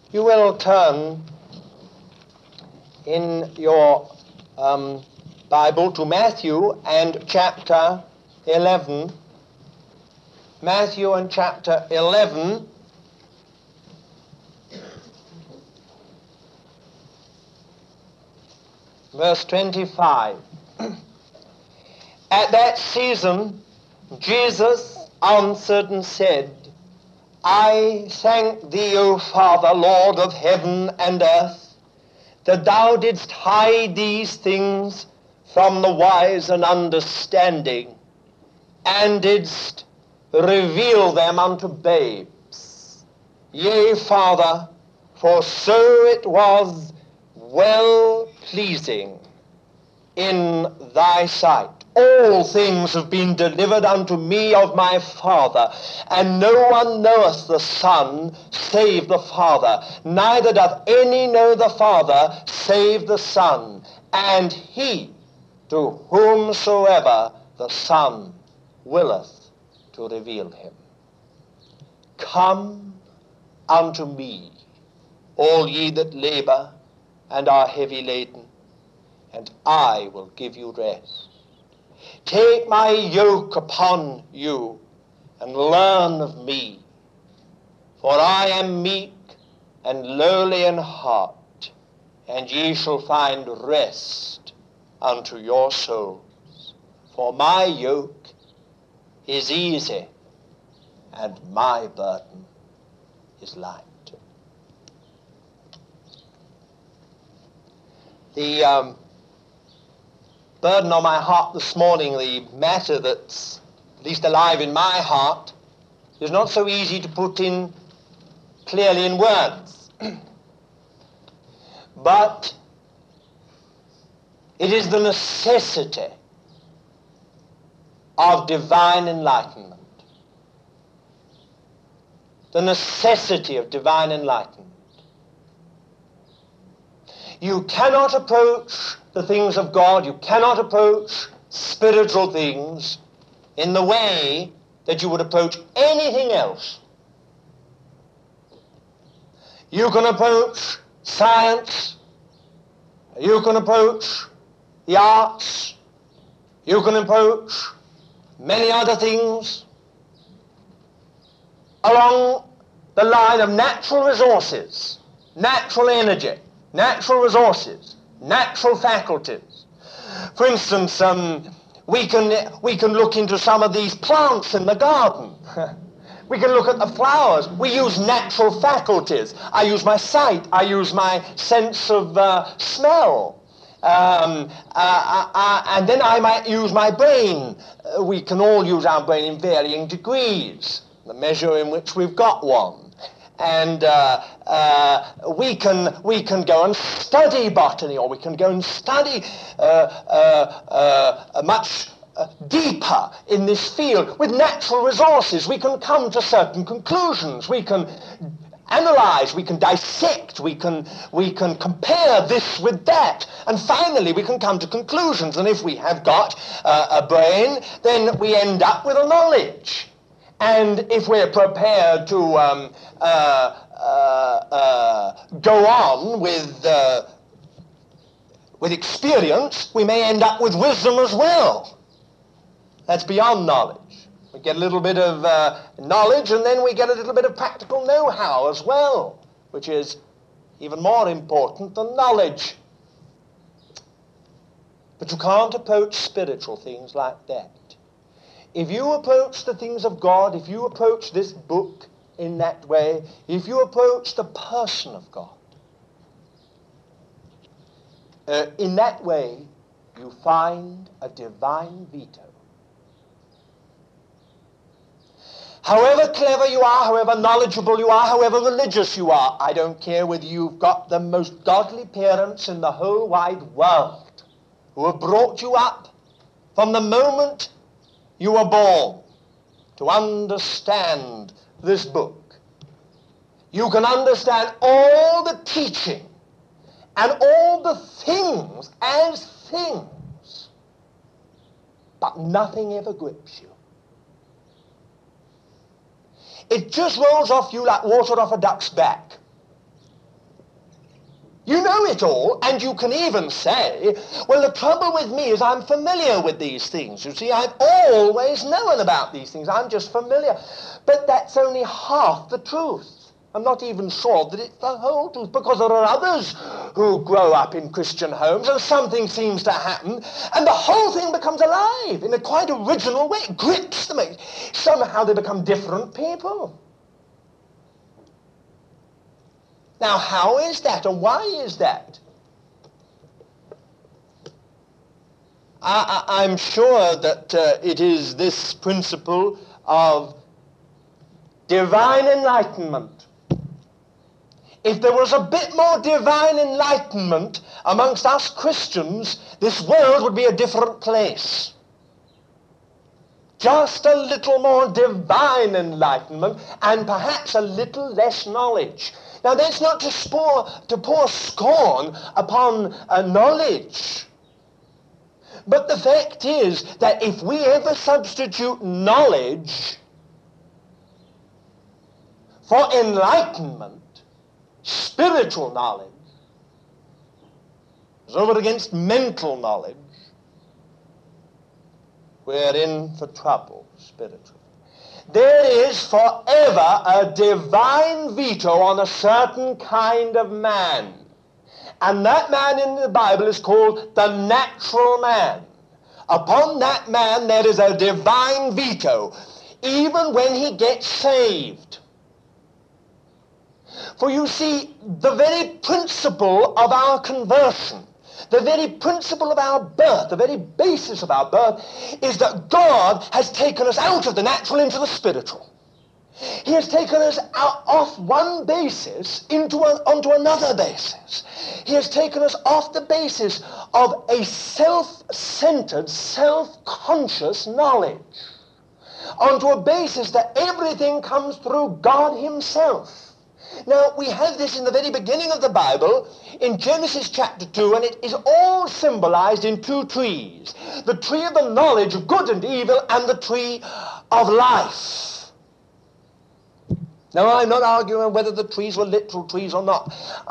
You will turn in your Bible to Matthew and chapter 11. Matthew and chapter 11. Verse 25. At that season, Jesus answered and said, I thank thee, O Father, Lord of heaven and earth, that thou didst hide these things from the wise and understanding, and didst reveal them unto babes. Yea, Father, for so it was well pleasing in thy sight. All things have been delivered unto me of my Father, and no one knoweth the Son save the Father, neither doth any know the Father save the Son, and he to whomsoever the Son willeth to reveal him. Come unto me, all ye that labor and are heavy laden, and I will give you rest. Take my yoke upon you, and learn of me, for I am meek and lowly in heart, and ye shall find rest unto your souls. For my yoke is easy, and my burden is light. The burden on my heart this morning, the matter that's at least alive in my heart, is not so easy to put in clearly in words. But it is the necessity of divine enlightenment. The necessity of divine enlightenment. You cannot approach the things of God, you cannot approach spiritual things in the way that you would approach anything else. You can approach science, you can approach the arts, you can approach many other things along the line of natural resources, natural energy, natural resources, natural faculties. For instance, we can look into some of these plants in the garden. We can look at the flowers. We use natural faculties. I use my sight. I use my sense of smell. And then I might use my brain. We can all use our brain in varying degrees, the measure in which we've got one. And we can go and study botany, or we can go and study much deeper in this field with natural resources. We can come to certain conclusions. We can analyze, we can dissect, we can compare this with that, and finally we can come to conclusions. And if we have got a brain, then we end up with a knowledge. And if we're prepared to go on with experience, we may end up with wisdom as well. That's beyond knowledge. We get a little bit of knowledge, and then we get a little bit of practical know-how as well, which is even more important than knowledge. But you can't approach spiritual things like that. If you approach the things of God, if you approach this book in that way, if you approach the person of God, in that way, you find a divine veto. However clever you are, however knowledgeable you are, however religious you are, I don't care whether you've got the most godly parents in the whole wide world who have brought you up from the moment you were born to understand this book. You can understand all the teaching and all the things as things, but nothing ever grips you. It just rolls off you like water off a duck's back. You know it all, and you can even say, well, the trouble with me is I'm familiar with these things. You see, I've always known about these things. I'm just familiar. But that's only half the truth. I'm not even sure that it's the whole truth, because there are others who grow up in Christian homes and something seems to happen and the whole thing becomes alive in a quite original way. It grips them. Somehow they become different people. Now, how is that, and why is that? I'm sure that it is this principle of divine enlightenment. If there was a bit more divine enlightenment amongst us Christians, this world would be a different place. Just a little more divine enlightenment and perhaps a little less knowledge. Now, that's not to pour scorn upon knowledge. But the fact is that if we ever substitute knowledge for enlightenment, spiritual knowledge, is over against mental knowledge, we're in for trouble spiritually. There is forever a divine veto on a certain kind of man. And that man in the Bible is called the natural man. Upon that man there is a divine veto, even when he gets saved. For you see, the very principle of our conversion, the very principle of our birth, the very basis of our birth, is that God has taken us out of the natural into the spiritual. He has taken us out off one basis onto another basis. He has taken us off the basis of a self-centered, self-conscious knowledge onto a basis that everything comes through God himself. Now, we have this in the very beginning of the Bible, in Genesis chapter 2, and it is all symbolized in two trees. The tree of the knowledge of good and evil and the tree of life. Now, I'm not arguing whether the trees were literal trees or not.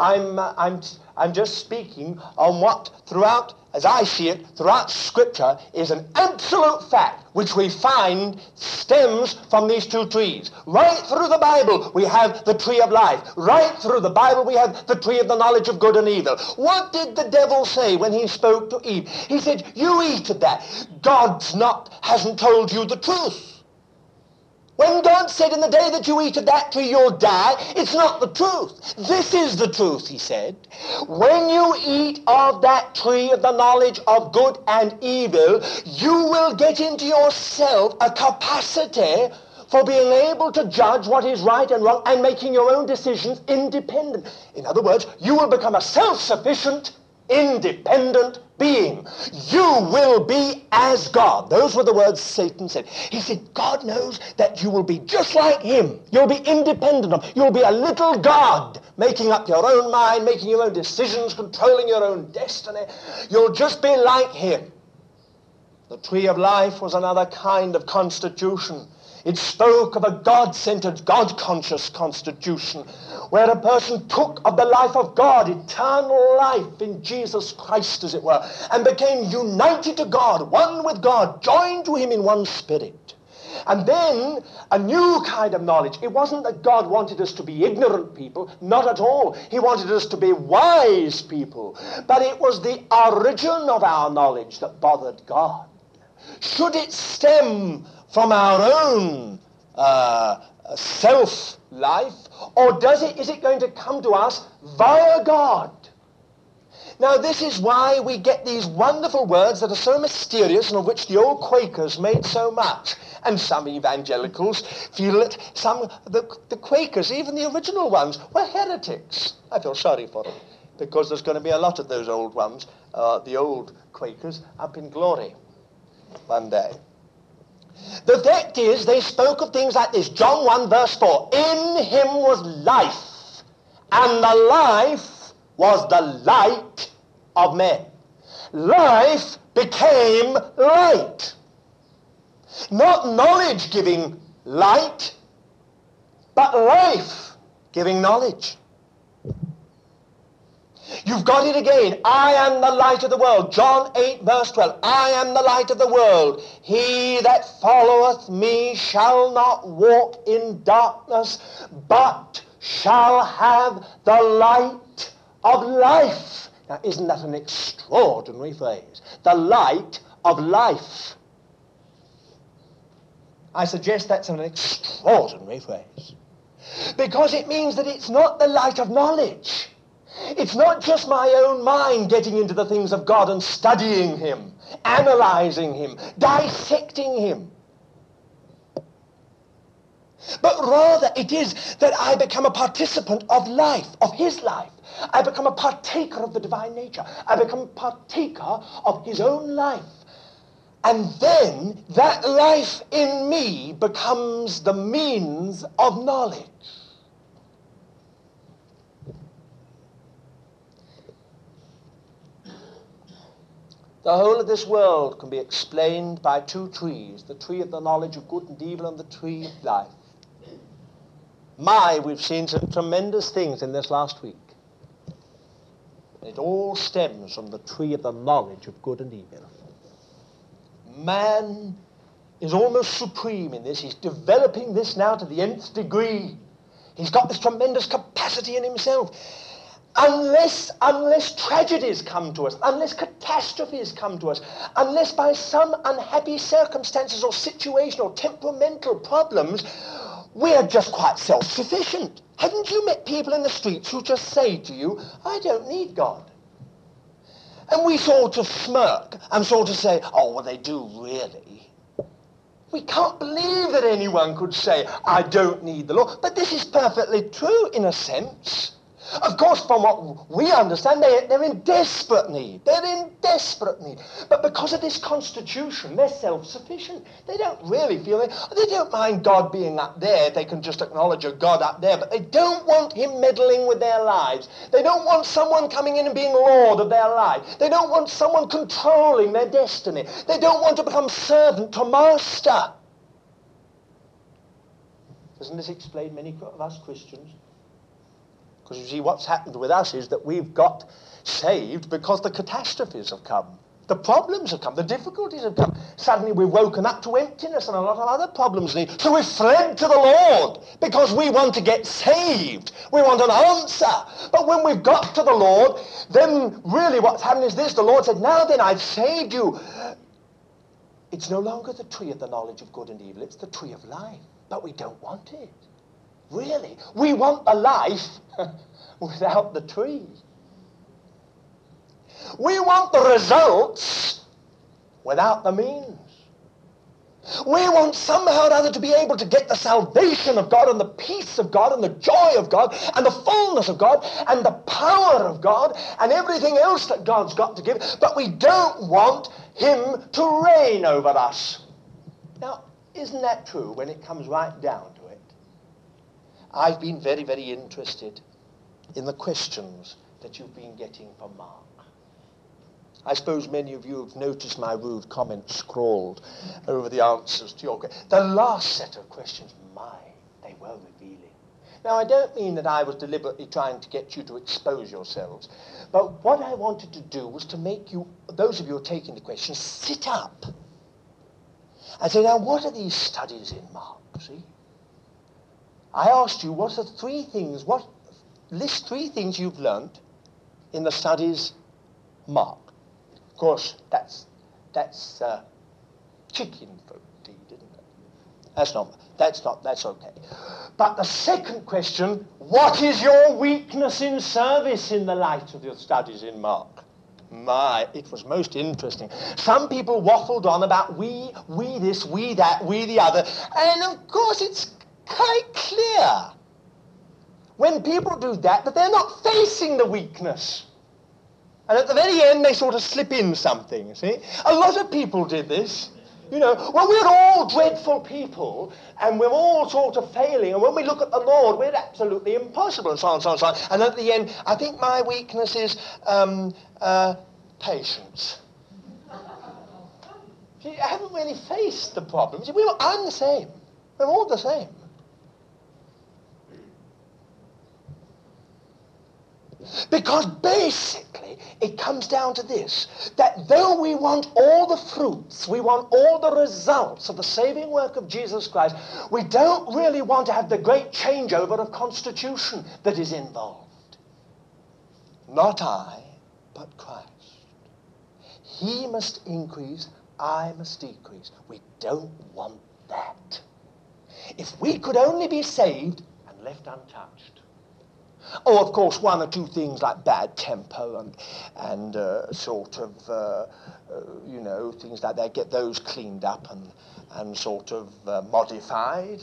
I'm just speaking on what throughout, as I see it, throughout Scripture is an absolute fact which we find stems from these two trees. Right through the Bible we have the tree of life. Right through the Bible we have the tree of the knowledge of good and evil. What did the devil say when he spoke to Eve? He said, you eat of that. God hasn't told you the truth. When God said, in the day that you eat of that tree, you'll die, it's not the truth. This is the truth, he said. When you eat of that tree of the knowledge of good and evil, you will get into yourself a capacity for being able to judge what is right and wrong and making your own decisions independent. In other words, you will become a self-sufficient, independent being. You will be as God. Those were the words Satan said. He said, God knows that you will be just like him. You'll be independent of him. You'll be a little God, making up your own mind, making your own decisions, controlling your own destiny. You'll just be like him. The tree of life was another kind of constitution. It spoke of a God-centered, God-conscious constitution, where a person took of the life of God, eternal life in Jesus Christ, as it were, and became united to God, one with God, joined to him in one spirit. And then a new kind of knowledge. It wasn't that God wanted us to be ignorant people, not at all. He wanted us to be wise people. But it was the origin of our knowledge that bothered God. Should it stem from our own self-life, or is it going to come to us via God? Now, this is why we get these wonderful words that are so mysterious and of which the old Quakers made so much. And some evangelicals feel that the Quakers, even the original ones, were heretics. I feel sorry for them, because there's going to be a lot of those old ones, the old Quakers, up in glory one day. The fact is, they spoke of things like this. John 1 verse 4, in him was life, and the life was the light of men. Life became light. Not knowledge giving light, but life giving knowledge. You've got it again. I am the light of the world. John 8 verse 12. I am the light of the world. He that followeth me shall not walk in darkness, but shall have the light of life. Now, isn't that an extraordinary phrase? The light of life. I suggest that's an extraordinary phrase. Because it means that it's not the light of knowledge. It's not just my own mind getting into the things of God and studying him, analyzing him, dissecting him. But rather it is that I become a participant of life, of his life. I become a partaker of the divine nature. I become a partaker of his own life. And then that life in me becomes the means of knowledge. The whole of this world can be explained by two trees, the tree of the knowledge of good and evil and the tree of life. We've seen some tremendous things in this last week. It all stems from the tree of the knowledge of good and evil. Man is almost supreme in this. He's developing this now to the nth degree. He's got this tremendous capacity in himself. Unless tragedies come to us, unless catastrophes come to us, unless by some unhappy circumstances or situation or temperamental problems, we are just quite self-sufficient. Haven't you met people in the streets who just say to you, I don't need God? And we sort of smirk and sort of say, oh, well, they do really. We can't believe that anyone could say, I don't need the Lord. But this is perfectly true in a sense. Of course, from what we understand, they're in desperate need. They're in desperate need. But because of this constitution, they're self-sufficient. They don't really feel it. They don't mind God being up there. They can just acknowledge a God up there. But they don't want him meddling with their lives. They don't want someone coming in and being Lord of their life. They don't want someone controlling their destiny. They don't want to become servant to master. Doesn't this explain many of us Christians? Because you see, what's happened with us is that we've got saved because the catastrophes have come. The problems have come. The difficulties have come. Suddenly we've woken up to emptiness and a lot of other problems. So we've fled to the Lord because we want to get saved. We want an answer. But when we've got to the Lord, then really what's happened is this. The Lord said, now then, I've saved you. It's no longer the tree of the knowledge of good and evil. It's the tree of life. But we don't want it. Really? We want the life without the tree. We want the results without the means. We want somehow or other to be able to get the salvation of God and the peace of God and the joy of God and the fullness of God and the power of God and everything else that God's got to give. But we don't want him to reign over us. Now, isn't that true when it comes right down to it? I've been very, very interested in the questions that you've been getting from Mark. I suppose many of you have noticed my rude comments scrawled over the answers to your questions. The last set of questions, they were revealing. Now, I don't mean that I was deliberately trying to get you to expose yourselves, but what I wanted to do was to make you, those of you who are taking the questions, sit up and say, now, what are these studies in Mark, see? I asked you, what are three things, list three things you've learned in the studies Mark. Of course, that's chicken food, isn't it? That's okay. But the second question, what is your weakness in service in the light of your studies in Mark? It was most interesting. Some people waffled on about we this, we that, we the other. And of course it's quite clear when people do that they're not facing the weakness. And at the very end they sort of slip in something, you see. A lot of people did this. You know, well, we're all dreadful people, and we're all sort of failing, and when we look at the Lord, we're absolutely impossible, and so on, so on, so on. And at the end, I think my weakness is patience. See, I haven't really faced the problems. I'm the same. We're all the same. Because basically it comes down to this, that though we want all the fruits, we want all the results of the saving work of Jesus Christ, we don't really want to have the great changeover of constitution that is involved. Not I, but Christ. He must increase, I must decrease. We don't want that. If we could only be saved and left untouched. Oh, of course, one or two things like bad temper and sort of, things like that, get those cleaned up and sort of modified.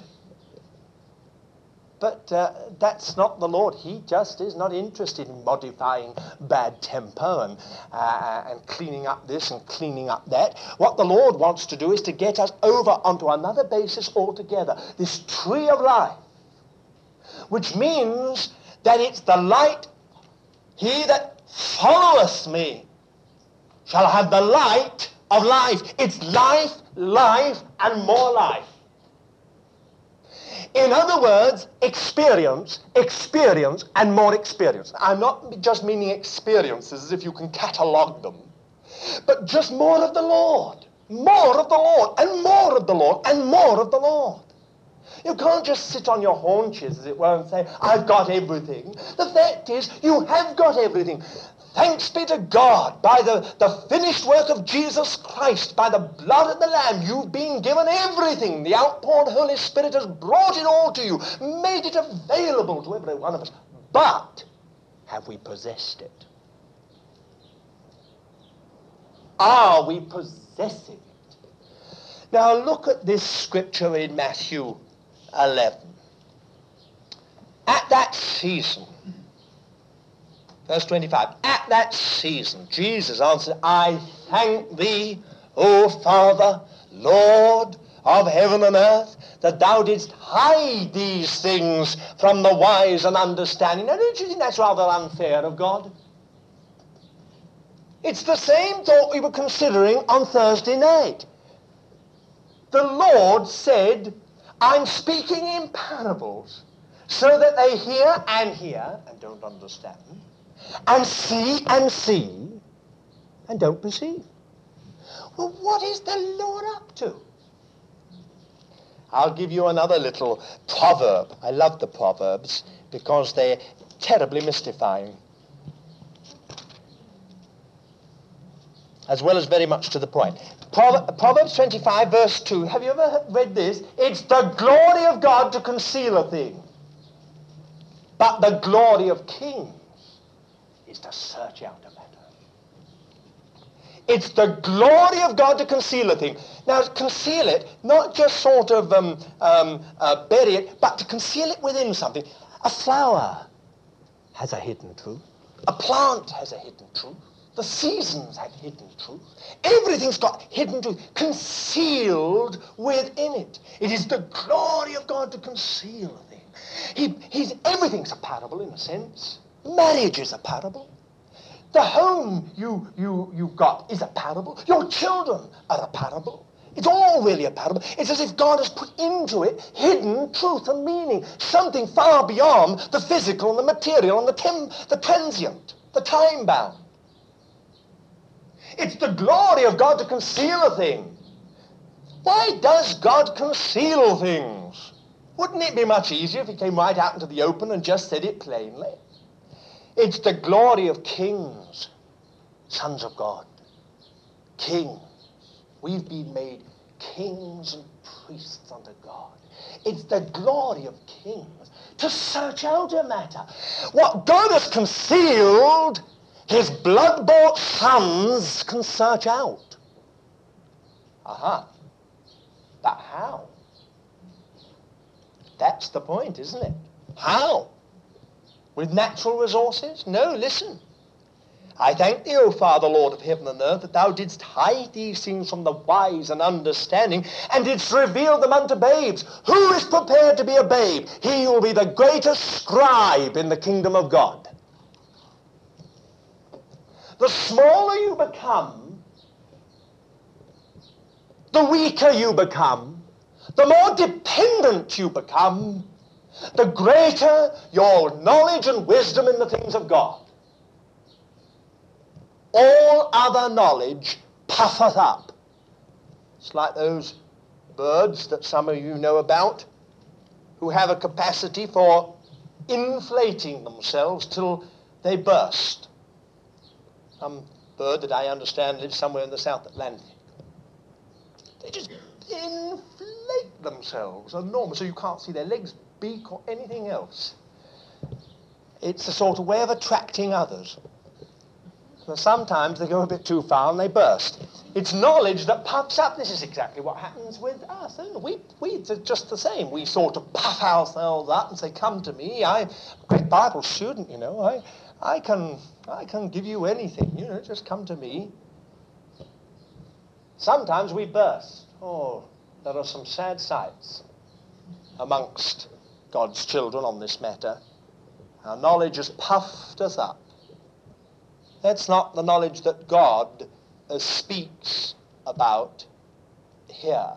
But that's not the Lord. He just is not interested in modifying bad temper and cleaning up this and cleaning up that. What the Lord wants to do is to get us over onto another basis altogether, this tree of life, which means that it's the light. He that followeth me shall have the light of life. It's life, life, and more life. In other words, experience, experience, and more experience. I'm not just meaning experiences as if you can catalogue them, but just more of the Lord, more of the Lord, and more of the Lord, and more of the Lord. You can't just sit on your haunches, as it were, and say, I've got everything. The fact is, you have got everything. Thanks be to God, by the finished work of Jesus Christ, by the blood of the Lamb, you've been given everything. The outpoured Holy Spirit has brought it all to you, made it available to every one of us. But have we possessed it? Are we possessing it? Now look at this scripture in Matthew 11. At that season, verse 25, at that season, Jesus answered, I thank thee, O Father, Lord of heaven and earth, that thou didst hide these things from the wise and understanding. Now, don't you think that's rather unfair of God? It's the same thought we were considering on Thursday night. The Lord said, I'm speaking in parables, so that they hear and don't understand, and see and don't perceive. Well, what is the Lord up to? I'll give you another little proverb. I love the proverbs because they're terribly mystifying, as well as very much to the point. Proverbs 25, verse 2. Have you ever read this? It's the glory of God to conceal a thing, but the glory of kings is to search out a matter. It's the glory of God to conceal a thing. Now, conceal it, not just sort of bury it, but to conceal it within something. A flower has a hidden truth. A plant has a hidden truth. The seasons have hidden truth. Everything's got hidden truth, concealed within it. It is the glory of God to conceal a thing. Everything's a parable in a sense. Marriage is a parable. The home you've got is a parable. Your children are a parable. It's all really a parable. It's as if God has put into it hidden truth and meaning, something far beyond the physical and the material and the transient, the time-bound. It's the glory of God to conceal a thing. Why does God conceal things? Wouldn't it be much easier if he came right out into the open and just said it plainly? It's the glory of kings, sons of God, kings. We've been made kings and priests unto God. It's the glory of kings to search out a matter. What God has concealed, his blood-bought sons can search out. Aha. But how? That's the point, isn't it? How? With natural resources? No, listen. I thank thee, O Father, Lord of heaven and earth, that thou didst hide these things from the wise and understanding, and didst reveal them unto babes. Who is prepared to be a babe? He will be the greatest scribe in the kingdom of God. The smaller you become, the weaker you become, the more dependent you become, the greater your knowledge and wisdom in the things of God. all other knowledge puffeth up. It's like those birds that some of you know about, who have a capacity for inflating themselves till they burst. Some bird that I understand lives somewhere in the South Atlantic. They just inflate themselves enormous, so you can't see their legs, beak, or anything else. It's a sort of way of attracting others. But sometimes they go a bit too far and they burst. It's knowledge that puffs up. This is exactly what happens with us. We're just the same. We sort of puff ourselves up and say, come to me. I'm a great Bible student, you know. I can give you anything, you know, just come to me. Sometimes we burst. Oh, there are some sad sights amongst God's children on this matter. Our knowledge has puffed us up. That's not the knowledge that God speaks about here.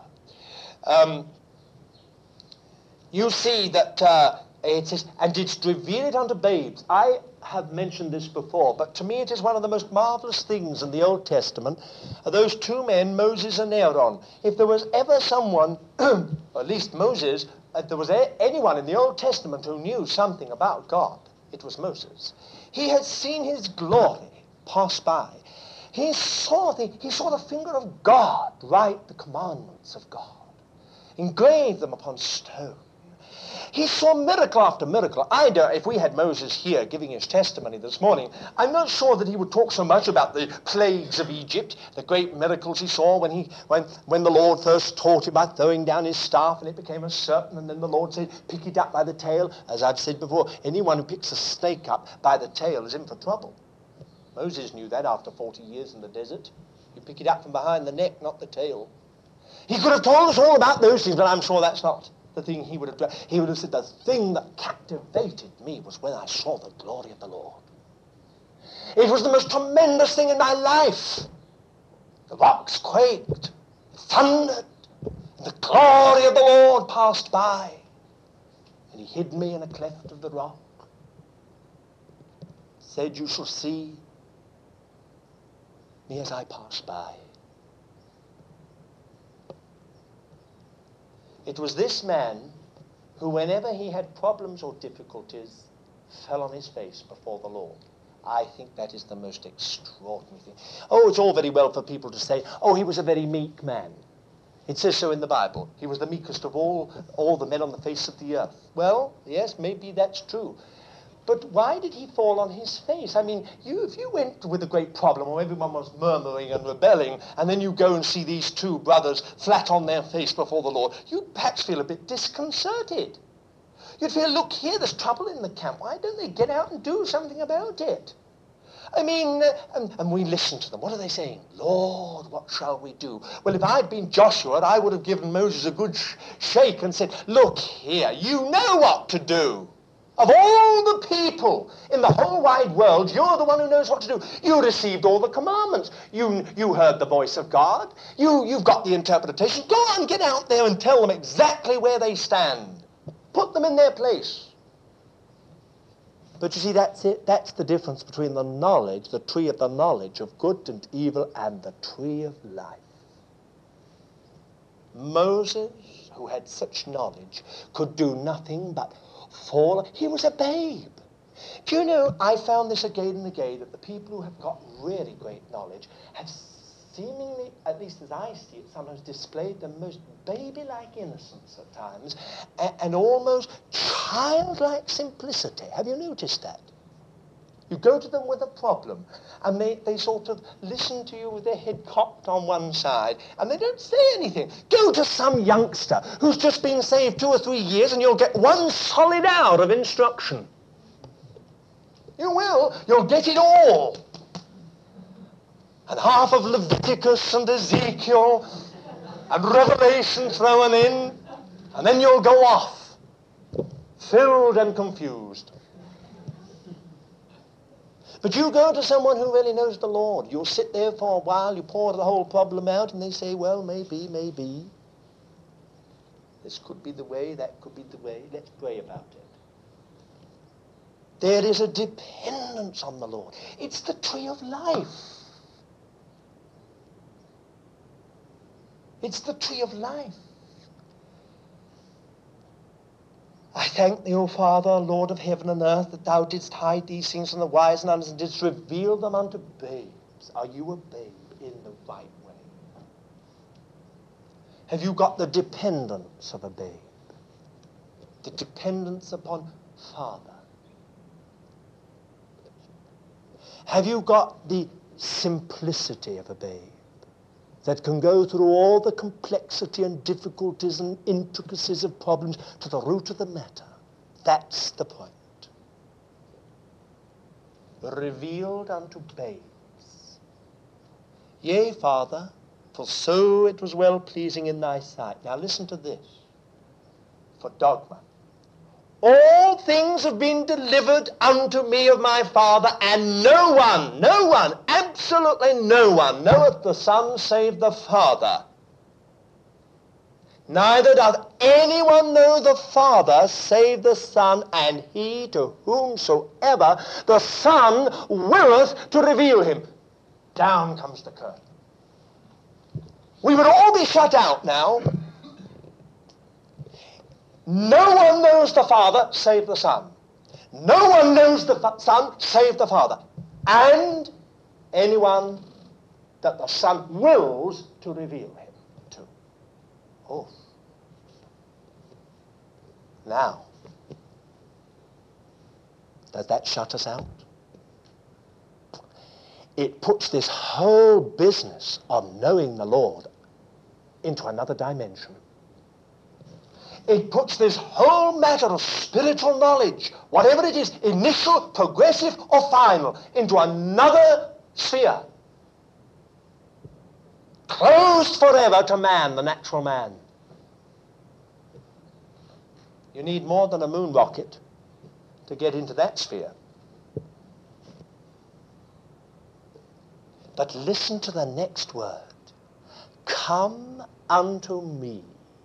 You see that it says, and didst reveal it unto babes. I have mentioned this before, but to me it is one of the most marvelous things in the Old Testament are those two men, Moses and Aaron. If there was ever someone, or at least Moses, if there was anyone in the Old Testament who knew something about God, it was Moses. He had seen his glory pass by. He saw the finger of God write the commandments of God, engrave them upon stone. He saw miracle after miracle. If we had Moses here giving his testimony this morning, I'm not sure that he would talk so much about the plagues of Egypt, the great miracles he saw when the Lord first taught him by throwing down his staff and it became a serpent, and then the Lord said, pick it up by the tail. As I've said before, anyone who picks a snake up by the tail is in for trouble. Moses knew that after 40 years in the desert. You pick it up from behind the neck, not the tail. He could have told us all about those things, but I'm sure that's not the thing he would have done. He would have said, the thing that captivated me was when I saw the glory of the Lord. It was the most tremendous thing in my life. The rocks quaked, thundered, and the glory of the Lord passed by. And he hid me in a cleft of the rock. Said, you shall see me as I pass by. It was this man who, whenever he had problems or difficulties, fell on his face before the Lord. I think that is the most extraordinary thing. Oh, it's all very well for people to say, oh, he was a very meek man. It says so in the Bible. He was the meekest of all the men on the face of the earth. Well, yes, maybe that's true. But why did he fall on his face? I mean, if you went with a great problem or everyone was murmuring and rebelling, and then you go and see these two brothers flat on their face before the Lord, you'd perhaps feel a bit disconcerted. You'd feel, look here, there's trouble in the camp. Why don't they get out and do something about it? I mean, and we listen to them. What are they saying? Lord, what shall we do? Well, if I'd been Joshua, I would have given Moses a good shake and said, look here, you know what to do. Of all the people in the whole wide world, you're the one who knows what to do. You received all the commandments. You heard the voice of God. You've got the interpretation. Go on, get out there and tell them exactly where they stand. Put them in their place. But you see, that's it. That's the difference between the knowledge, the tree of the knowledge of good and evil, and the tree of life. Moses, who had such knowledge, could do nothing but fall. He was a babe. Do you know, I found this again and again, that the people who have got really great knowledge have seemingly, at least as I see it, sometimes displayed the most baby-like innocence at times, and almost childlike simplicity. Have you noticed that? You go to them with a problem, and they sort of listen to you with their head cocked on one side, and they don't say anything. Go to some youngster who's just been saved 2 or 3 years, and you'll get one solid hour of instruction. You will. You'll get it all. And half of Leviticus and Ezekiel and Revelation thrown in, and then you'll go off, filled and confused. But you go to someone who really knows the Lord. You'll sit there for a while, you pour the whole problem out, and they say, well, maybe. This could be the way, that could be the way. Let's pray about it. There is a dependence on the Lord. It's the tree of life. It's the tree of life. I thank thee, O Father, Lord of heaven and earth, that thou didst hide these things from the wise and understanding, and didst reveal them unto babes. Are you a babe in the right way? Have you got the dependence of a babe? The dependence upon Father? Have you got the simplicity of a babe that can go through all the complexity and difficulties and intricacies of problems to the root of the matter? That's the point. Revealed unto babes. Yea, Father, for so it was well pleasing in thy sight. Now listen to this. For dogma. All things have been delivered unto me of my Father, and no one, absolutely no one, knoweth the Son save the Father. Neither doth anyone know the Father save the Son, and he to whomsoever the Son willeth to reveal him. Down comes the curtain. We would all be shut out now. No one knows the Father save the Son. No one knows the Son save the Father. And anyone that the Son wills to reveal him to. Oh. Now, does that shut us out? It puts this whole business of knowing the Lord into another dimension. It puts this whole matter of spiritual knowledge, whatever it is, initial, progressive, or final, into another sphere. Closed forever to man, the natural man. You need more than a moon rocket to get into that sphere. But listen to the next word. Come unto me.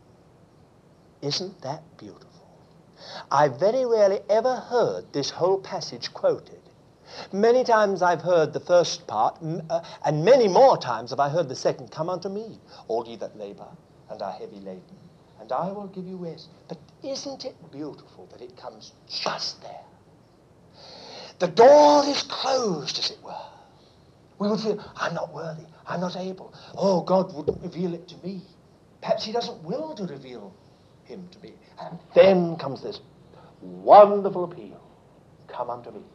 Isn't that beautiful? I very rarely ever heard this whole passage quoted. Many times I've heard the first part, and many more times have I heard the second, come unto me, all ye that labor and are heavy laden, and I will give you rest. But isn't it beautiful that it comes just there? The door is closed, as it were. We would feel, I'm not worthy, I'm not able. Oh, God wouldn't reveal it to me. Perhaps he doesn't will to reveal him to me. And then comes this wonderful appeal. Come unto me.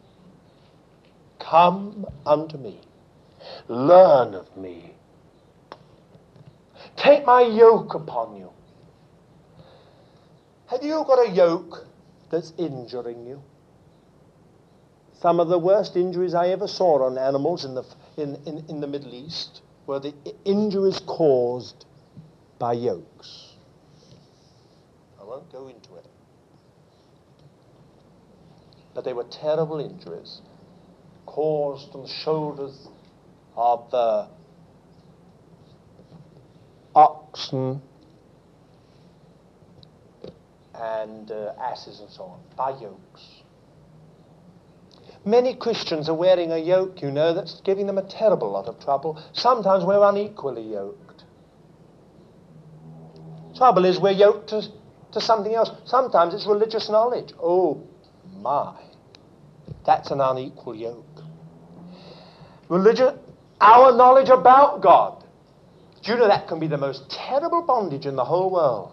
Come unto me. Learn of me. Take my yoke upon you. Have you got a yoke that's injuring you? Some of the worst injuries I ever saw on animals in the Middle East were the injuries caused by yokes. I won't go into it. But they were terrible injuries caused on the shoulders of the oxen and asses and so on, by yokes. Many Christians are wearing a yoke, you know, that's giving them a terrible lot of trouble. Sometimes we're unequally yoked. Trouble is we're yoked to something else. Sometimes it's religious knowledge. Oh, my. That's an unequal yoke. Religion, our knowledge about God. Do you know that can be the most terrible bondage in the whole world?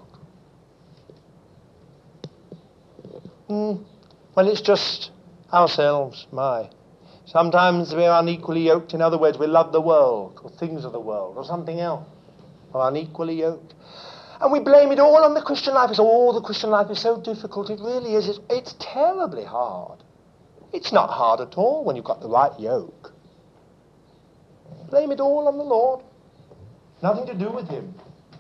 Well, it's just ourselves, my. Sometimes we're unequally yoked. In other words, we love the world, or things of the world, or something else. We're unequally yoked. And we blame it all on the Christian life. It's the Christian life is so difficult. It really is. It's terribly hard. It's not hard at all when you've got the right yoke. Blame it all on the Lord. Nothing to do with him.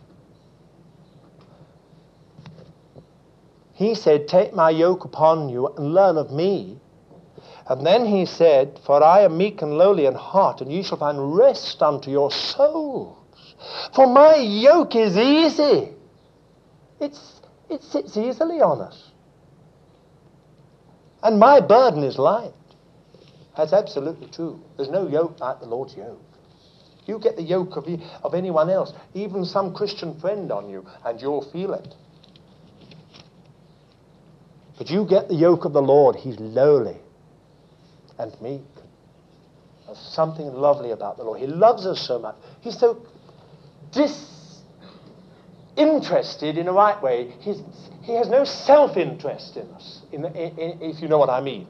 He said, take my yoke upon you and learn of me. And then he said, for I am meek and lowly in heart, and ye shall find rest unto your souls. For my yoke is easy. It sits easily on us. And my burden is light. That's absolutely true. There's no yoke like the Lord's yoke. You get the yoke of anyone else, even some Christian friend on you, and you'll feel it. But you get the yoke of the Lord. He's lowly and meek. There's something lovely about the Lord. He loves us so much. He's so disinterested in a right way. He has no self-interest in us, if you know what I mean.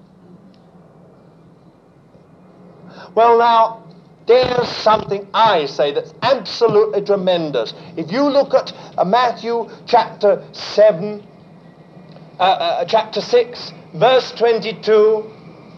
Well, now, there's something I say that's absolutely tremendous. If you look at Matthew chapter 6, verse 22,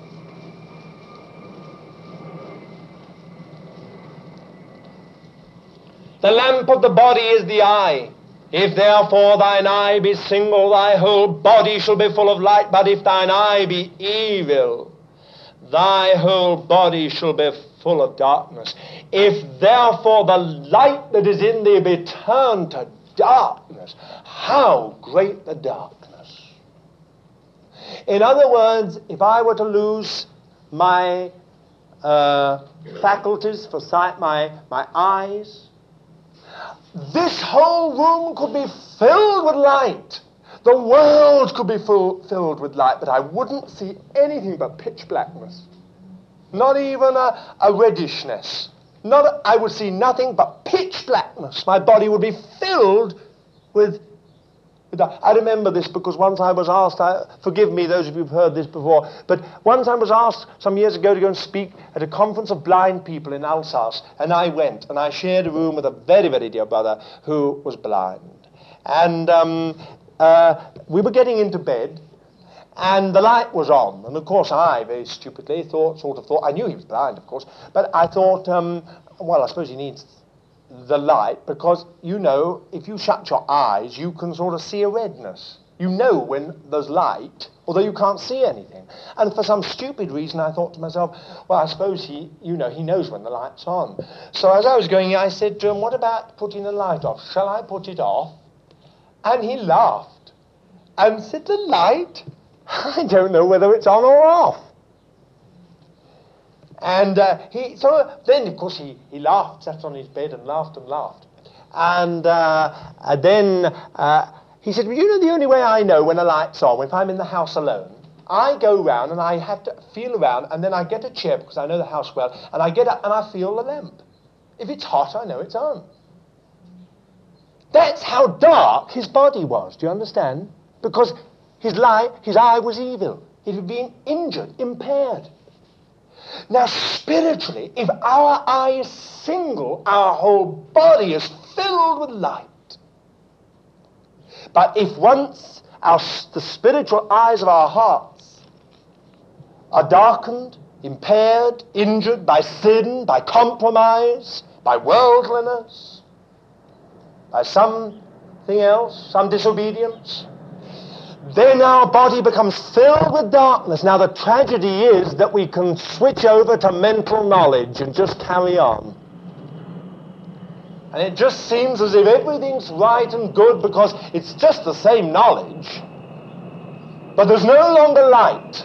the lamp of the body is the eye. If therefore thine eye be single, thy whole body shall be full of light. But if thine eye be evil, thy whole body shall be full of darkness. If therefore the light that is in thee be turned to darkness, how great the darkness. In other words, if I were to lose my faculties for sight, my eyes, this whole room could be filled with light. The world could be filled with light, but I wouldn't see anything but pitch blackness. Not even a reddishness. I would see nothing but pitch blackness. My body would be filled with... I remember this because once I was asked, forgive me those of you who've heard this before, but once I was asked some years ago to go and speak at a conference of blind people in Alsace, and I went, and I shared a room with a very, very dear brother who was blind. And we were getting into bed, and the light was on, and of course I very stupidly thought, I knew he was blind, of course, but I thought, well, I suppose he needs the light, because, you know, if you shut your eyes, you can sort of see a redness. You know when there's light, although you can't see anything. And for some stupid reason, I thought to myself, well, I suppose he knows when the light's on. So as I was going, I said to him, what about putting the light off? Shall I put it off? And he laughed and said, the light? I don't know whether it's on or off. And then, of course, he laughed, sat on his bed and laughed and laughed. And then he said, well, you know, the only way I know when a light's on, if I'm in the house alone, I go round and I have to feel around, and then I get a chair, because I know the house well, and I get up and I feel the lamp. If it's hot, I know it's on. That's how dark his body was, do you understand? Because his eye was evil. It had been injured, impaired. Now, spiritually, if our eye is single, our whole body is filled with light. But if once the spiritual eyes of our hearts are darkened, impaired, injured by sin, by compromise, by worldliness, by something else, some disobedience, then our body becomes filled with darkness. Now, the tragedy is that we can switch over to mental knowledge and just carry on. And it just seems as if everything's right and good because it's just the same knowledge. But there's no longer light.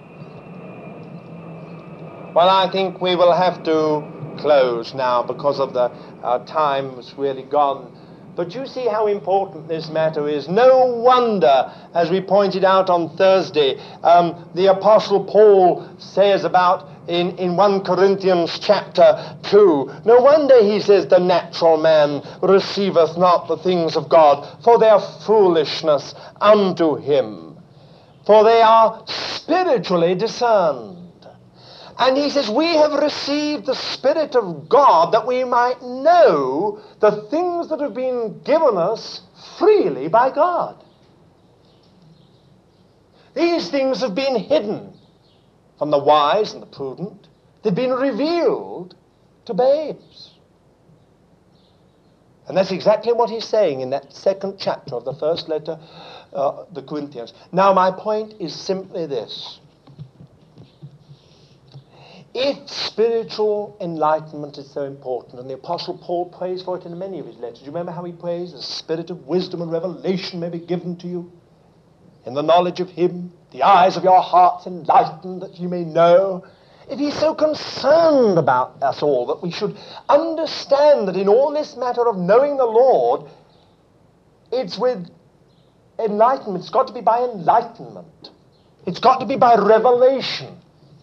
Well, I think we will have to close now because of our time is really gone. But you see how important this matter is. No wonder, as we pointed out on Thursday, the Apostle Paul says about in 1 Corinthians chapter 2, no wonder he says, the natural man receiveth not the things of God, for they are foolishness unto him. For they are spiritually discerned. And he says, we have received the Spirit of God that we might know the things that have been given us freely by God. These things have been hidden from the wise and the prudent. They've been revealed to babes. And that's exactly what he's saying in that second chapter of the first letter, the Corinthians. Now, my point is simply this. If spiritual enlightenment is so important, and the Apostle Paul prays for it in many of his letters, you remember how he prays? The spirit of wisdom and revelation may be given to you in the knowledge of him, the eyes of your hearts enlightened that you may know. if he's so concerned about us all, that we should understand that in all this matter of knowing the Lord, it's with enlightenment. It's got to be by enlightenment. It's got to be by revelation.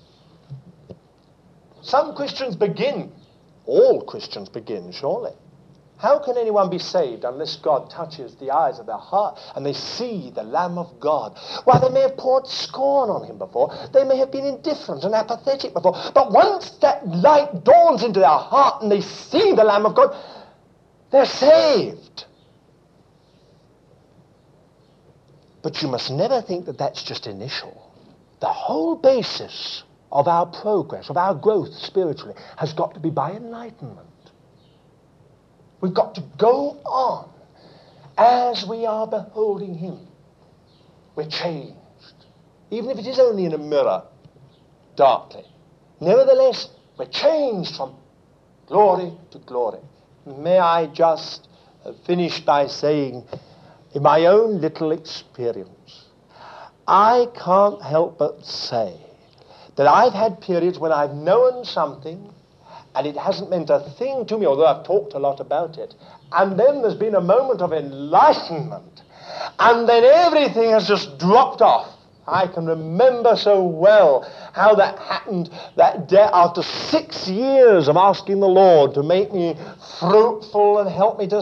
Some Christians begin, all Christians begin, surely. How can anyone be saved unless God touches the eyes of their heart and they see the Lamb of God? Why, they may have poured scorn on him before. They may have been indifferent and apathetic before. But once that light dawns into their heart and they see the Lamb of God, they're saved. But you must never think that that's just initial. The whole basis of our progress, of our growth spiritually, has got to be by enlightenment. We've got to go on as we are beholding him. We're changed. Even if it is only in a mirror, darkly. Nevertheless, we're changed from glory to glory. May I just finish by saying, in my own little experience, I can't help but say that I've had periods when I've known something and it hasn't meant a thing to me, although I've talked a lot about it. And then there's been a moment of enlightenment. And then everything has just dropped off. I can remember so well how that happened that day after 6 years of asking the Lord to make me fruitful and help me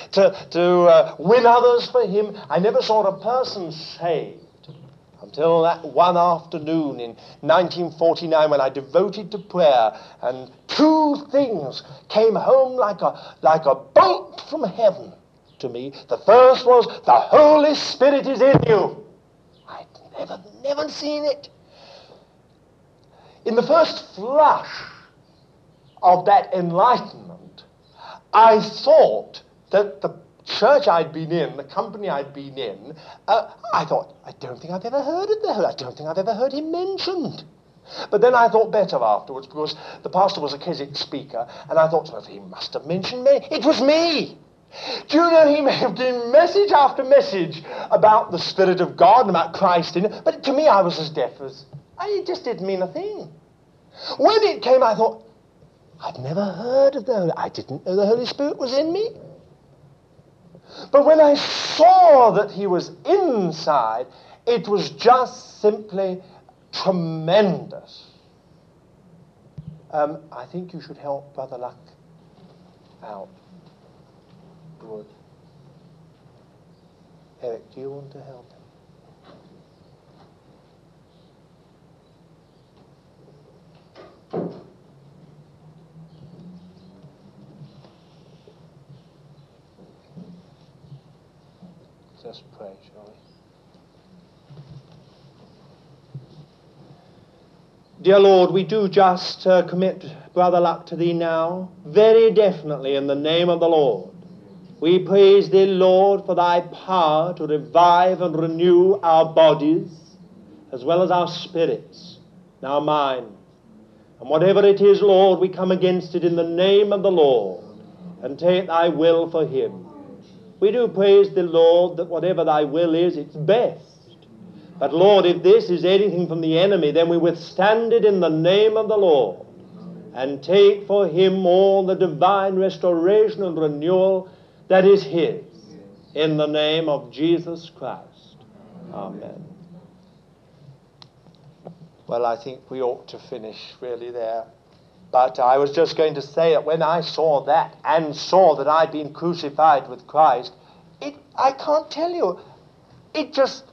to win others for him. I never saw a person saved until that one afternoon in 1949 when I devoted to prayer, and two things came home like a bolt from heaven to me. The first was, the Holy Spirit is in you. I'd never seen it. In the first flush of that enlightenment, I thought that the church I'd been in, the company I'd been in, I thought, I don't think I've ever heard of that. I don't think I've ever heard him mentioned. But then I thought better afterwards, because the pastor was a Keswick speaker, and I thought, well, he must have mentioned me. It was me. Do you know, he may have given message after message about the Spirit of God and about Christ in it, but to me I was as deaf as... It just didn't mean a thing. When it came, I thought, I'd never heard of the... I didn't know the Holy Spirit was in me. But when I saw that he was inside, it was just simply tremendous. I think you should help Brother Luck out. Good. Eric, do you want to help him? Let's pray, shall we? Dear Lord, we do just commit Brother Luck to thee now, very definitely in the name of the Lord. We praise thee, Lord, for thy power to revive and renew our bodies, as well as our spirits, and our minds. And whatever it is, Lord, we come against it in the name of the Lord, and take thy will for him. We do praise the Lord that whatever thy will is, it's best. But Lord, if this is anything from the enemy, then we withstand it in the name of the Lord and take for him all the divine restoration and renewal that is his. In the name of Jesus Christ. Amen. Well, I think we ought to finish really there. But I was just going to say that when I saw that and saw that I'd been crucified with Christ, I can't tell you, it just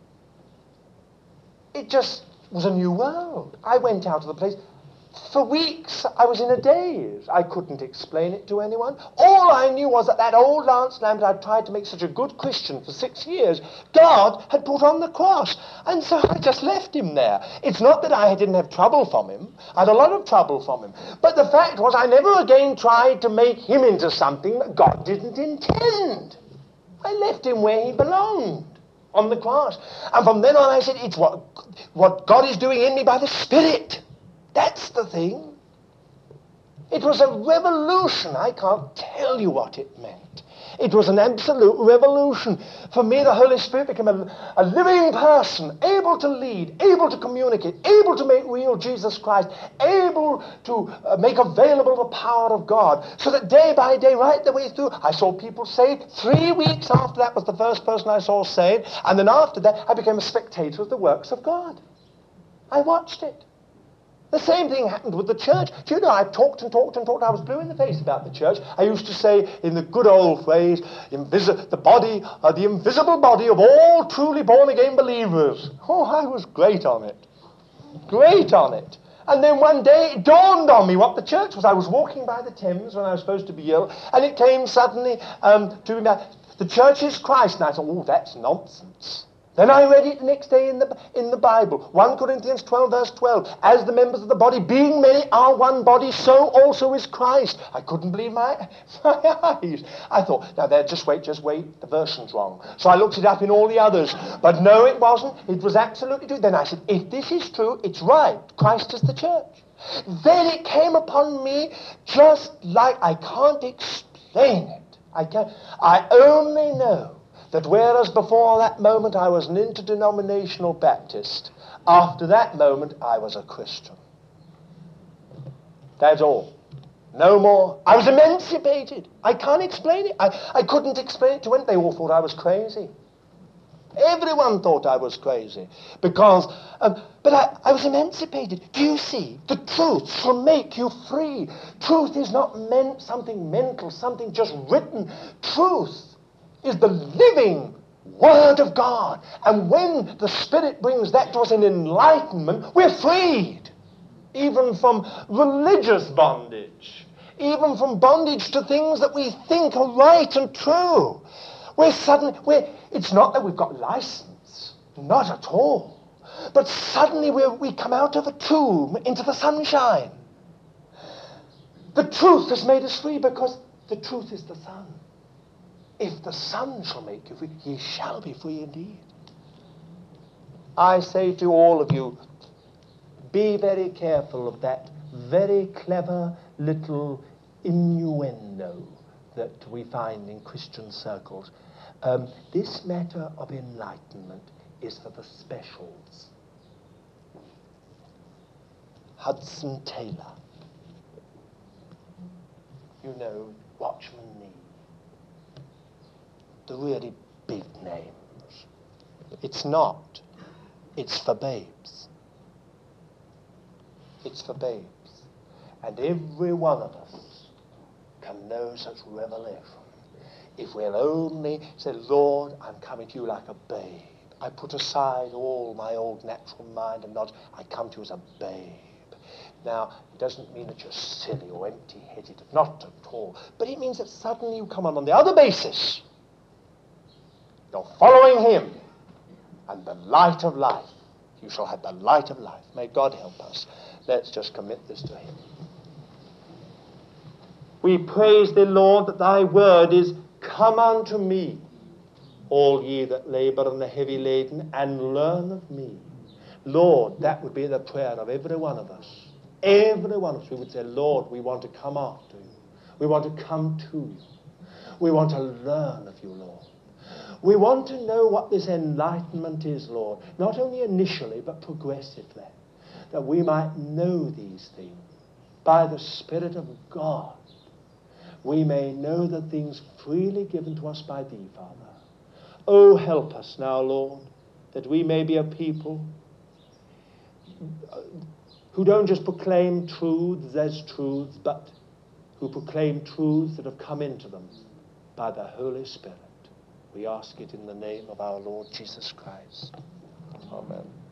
was a new world. I went out of the place. For weeks, I was in a daze. I couldn't explain it to anyone. All I knew was that old Lance Lambert I'd tried to make such a good Christian for 6 years, God had put on the cross. And so I just left him there. It's not that I didn't have trouble from him. I had a lot of trouble from him. But the fact was I never again tried to make him into something that God didn't intend. I left him where he belonged, on the cross. And from then on I said, it's what God is doing in me by the Spirit. That's the thing. It was a revolution. I can't tell you what it meant. It was an absolute revolution. For me, the Holy Spirit became a living person, able to lead, able to communicate, able to make real Jesus Christ, able to make available the power of God. So that day by day, right the way through, I saw people saved. 3 weeks after that was the first person I saw saved. And then after that, I became a spectator of the works of God. I watched it. The same thing happened with the church. Do you know, I talked and talked and talked. I was blue in the face about the church. I used to say, in the good old phrase, the invisible body of all truly born-again believers. Oh, I was great on it. Great on it. And then one day it dawned on me what the church was. I was walking by the Thames when I was supposed to be ill, and it came suddenly to me, the church is Christ. And I thought, oh, that's nonsense. Then I read it the next day in the Bible. 1 Corinthians 12, verse 12. As the members of the body, being many, are one body, so also is Christ. I couldn't believe my eyes. I thought, now there, just wait, the version's wrong. So I looked it up in all the others. But no, it wasn't. It was absolutely true. Then I said, if this is true, it's right. Christ is the church. Then it came upon me just like, I can't explain it. I only know that whereas before that moment I was an interdenominational Baptist, after that moment I was a Christian. That's all. No more. I was emancipated. I can't explain it. I couldn't explain it to anyone. They all thought I was crazy. Everyone thought I was crazy. Because, but I was emancipated. Do you see? The truth shall make you free. Truth is not something mental, something just written. Truth is the living Word of God. And when the Spirit brings that to us in enlightenment, we're freed. Even from religious bondage. Even from bondage to things that we think are right and true. It's not that we've got license. Not at all. But suddenly we come out of a tomb into the sunshine. The truth has made us free because the truth is the Son. If the Son shall make you free, ye shall be free indeed. I say to all of you, be very careful of that very clever little innuendo that we find in Christian circles. This matter of enlightenment is for the specials. Hudson Taylor, you know, Watchman Nee, the really big names. It's not. It's for babes. It's for babes. And every one of us can know such revelation if we'll only say, Lord, I'm coming to you like a babe. I put aside all my old natural mind and knowledge. I come to you as a babe. Now, it doesn't mean that you're silly or empty-headed. Not at all. But it means that suddenly you come on the other basis. You're following him. And the light of life. You shall have the light of life. May God help us. Let's just commit this to him. We praise thee, Lord, that thy word is, come unto me, all ye that labor and are heavy laden, and learn of me. Lord, that would be the prayer of every one of us. Every one of us, we would say, Lord, we want to come after you. We want to come to you. We want to learn of you, Lord. We want to know what this enlightenment is, Lord, not only initially, but progressively, that we might know these things by the Spirit of God. We may know the things freely given to us by thee, Father. Oh, help us now, Lord, that we may be a people who don't just proclaim truths as truths, but who proclaim truths that have come into them by the Holy Spirit. We ask it in the name of our Lord Jesus Christ. Amen.